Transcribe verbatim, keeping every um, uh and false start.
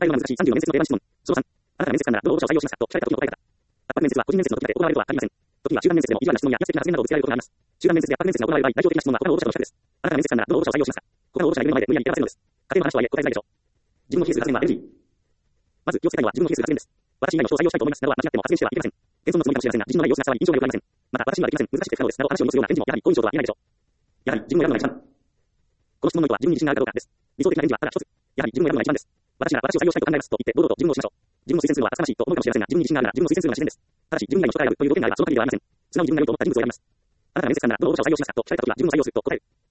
えるのが難しいさんじゅうよん面接の定番質問。小さん。あなたが面接官ならどの応募者を採用しますかと聞かれた時の答え方。圧迫面接は個人面接の時だけ行われるとは限りません。時は集団面接でも意地悪な質問や威圧的な発言などをぶつけられることがあります。集団面接で圧迫面接が行われる場合、代表的な質問は他の応募者の資格です。あなたが面接官ならどの応募者を採用しますか。他の応募者がいる目の前で無理やり言ってませんのです。家庭の話とはいえ答えづらいでしょう。自分の否定する発言は エヌジー。まず気をつけたいのは自分の否定する発言です。私以外の人を採用したいと思いますなどは間違っても発言してはいけません。謙遜のつもりかもしれませんが、自信のない様子が伝わり印象が良くなりません。また私にはできません。難しくて不可能です。など話を濁すような返事もやはり好印象とは言えないでしょう。やはり自分を選ぶのが一番。この質問の意図は自分に自信があるかどうかです。理想的な返事はただ一つ。やはり自分を選ぶのが一番です。私なら私を採用したいと考えますと言って堂々と自分をしましょう。自分を推薦するのは厚かましいと思うかもしれませんが、自分に自信があるなら自分を推薦するのが自然です。ただし自分以外の人から選ぶという条件があればその限りではありません。素直に自分が良いと思った人物を選びます。あなたが面接官ならどの応募者を採用しますかと聞かれた時は自分を採用すると答える。